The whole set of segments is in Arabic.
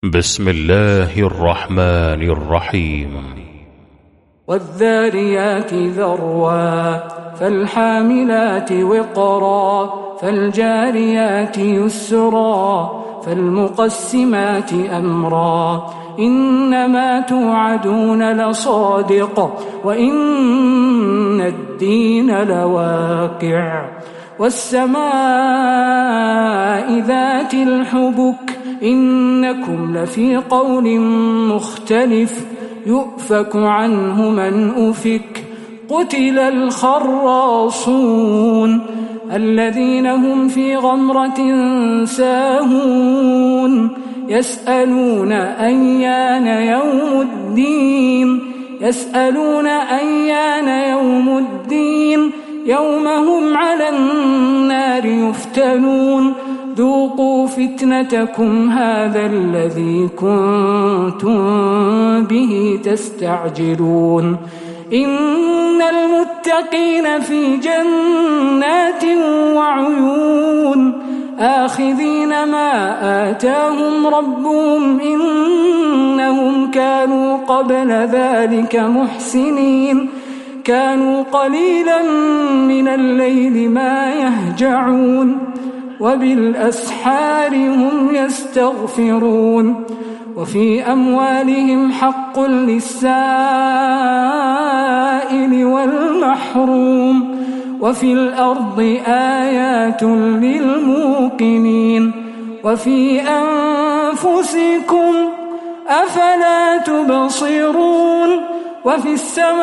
بسم الله الرحمن الرحيم. والذاريات ذروا فالحاملات وقرا فالجاريات يسرا فالمقسمات أمرا إنما توعدون لصادق وإن الدين لواقع والسماء ذات الحبك إنكم لفي قول مختلف يؤفك عنه من أفك قتل الخراصون الذين هم في غمرة ساهون يسألون أيان يوم الدين يوم هم على النار يفتنون ذوقوا فتنتكم هذا الذي كنتم به تستعجلون إن المتقين في جنات وعيون آخذين ما آتاهم ربهم إنهم كانوا قبل ذلك محسنين كانوا قليلا من الليل ما يهجعون وبالأسحار هم يستغفرون وفي أموالهم حق للسائل والمحروم وفي الأرض آيات للموقنين وفي أنفسكم أفلا تبصرون وفي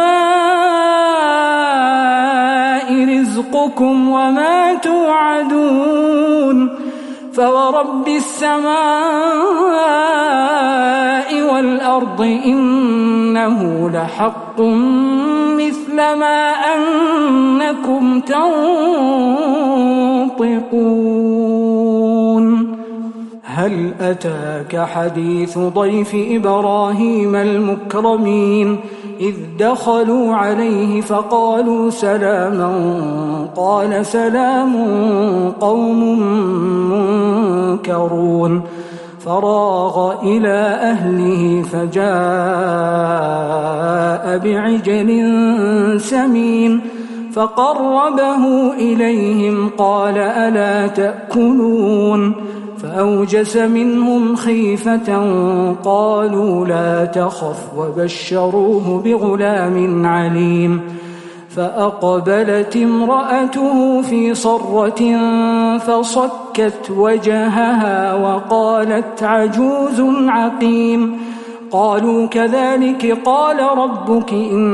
السماء رزقكم وما توعدون فورب السماء والأرض إنه لحق مثل ما أنكم تنطقون هل أتاك حديث ضيف إبراهيم المكرمين إذ دخلوا عليه فقالوا سلاما قال سلام قوم منكرون فراغ إلى أهله فجاء بعجل سمين فقربه إليهم قال ألا تأكلون فأوجس منهم خيفة قالوا لا تخف وبشروه بغلام عليم فأقبلت امرأته في صرة فصكت وجهها وقالت عجوز عقيم قالوا كذلك قال ربك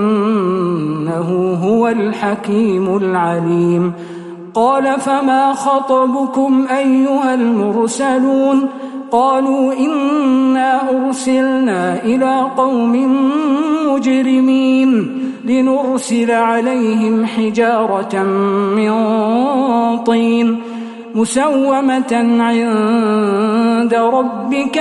إنه هو الحكيم العليم قال فما خطبكم أيها المرسلون قالوا إنا أرسلنا إلى قوم مجرمين لنرسل عليهم حجارة من طين مسومة عند ربك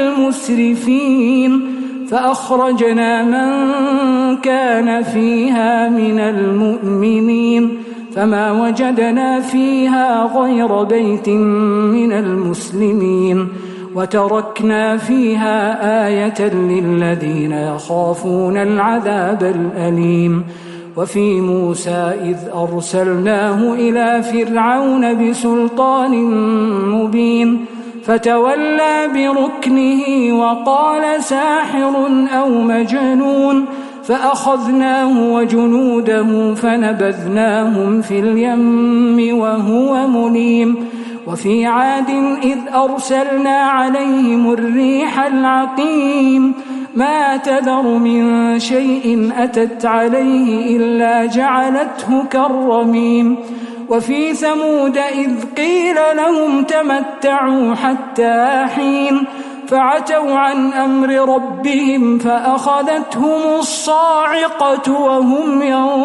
للمسرفين فأخرجنا من كان فيها من المؤمنين فما وجدنا فيها غير بيت من المسلمين وتركنا فيها آية للذين يخافون العذاب الأليم وفي موسى إذ أرسلناه إلى فرعون بسلطان مبين فتولى بركنه وقال ساحر أو مجنون فأخذناه وجنوده فنبذناهم في اليم وهو مليم وفي عاد إذ أرسلنا عليهم الريح العقيم ما تذر من شيء أتت عليه إلا جعلته كالرميم وفي ثمود إذ قيل لهم تمتعوا حتى حين فعتوا عن أمر ربهم فأخذتهم الصاعقة وهم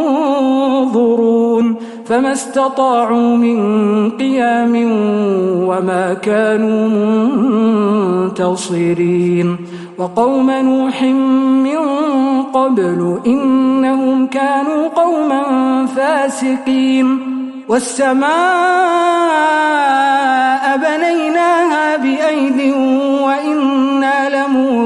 ينظرون فما استطاعوا من قيام وما كانوا منتصرين وقوم نوح من قبل إنهم كانوا قوما فاسقين والسماء بنيناها بأيد وإنا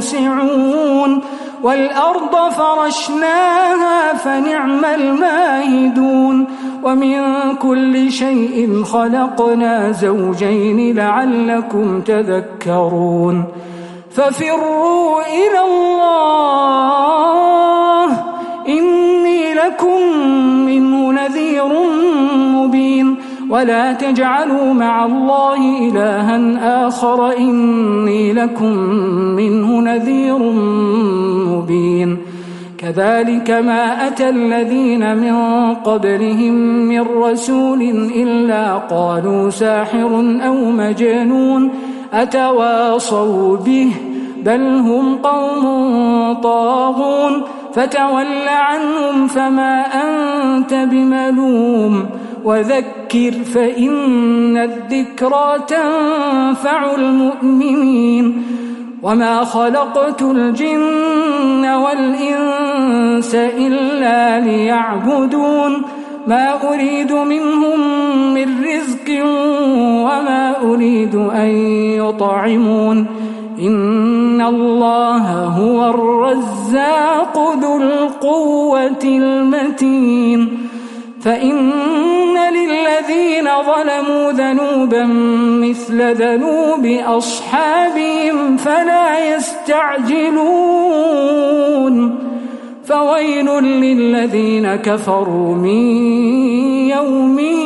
يوسعون والأرض فرشناها فنعم الماهدون ومن كل شيء خلقنا زوجين لعلكم تذكرون ففروا إلى الله إني لكم منه نذير مبين ولا تجعلوا مع الله إلها آخر إني لكم منه نذير مبين كذلك ما أتى الذين من قبلهم من رسول إلا قالوا ساحر أو مجنون أتواصوا به بل هم قوم طاغون فتول عنهم فما أنت بملوم وذكر فإن الذكرى تنفع المؤمنين وما خلقت الجن والإنس إلا ليعبدون ما أريد منهم من رزق وما أريد أن يطعمون إن الله هو الرزاق ذو القوة المتين فإن للذين ظلموا ذنوبا مثل ذنوب أصحابهم فلا يستعجلون فويل للذين كفروا من يومهم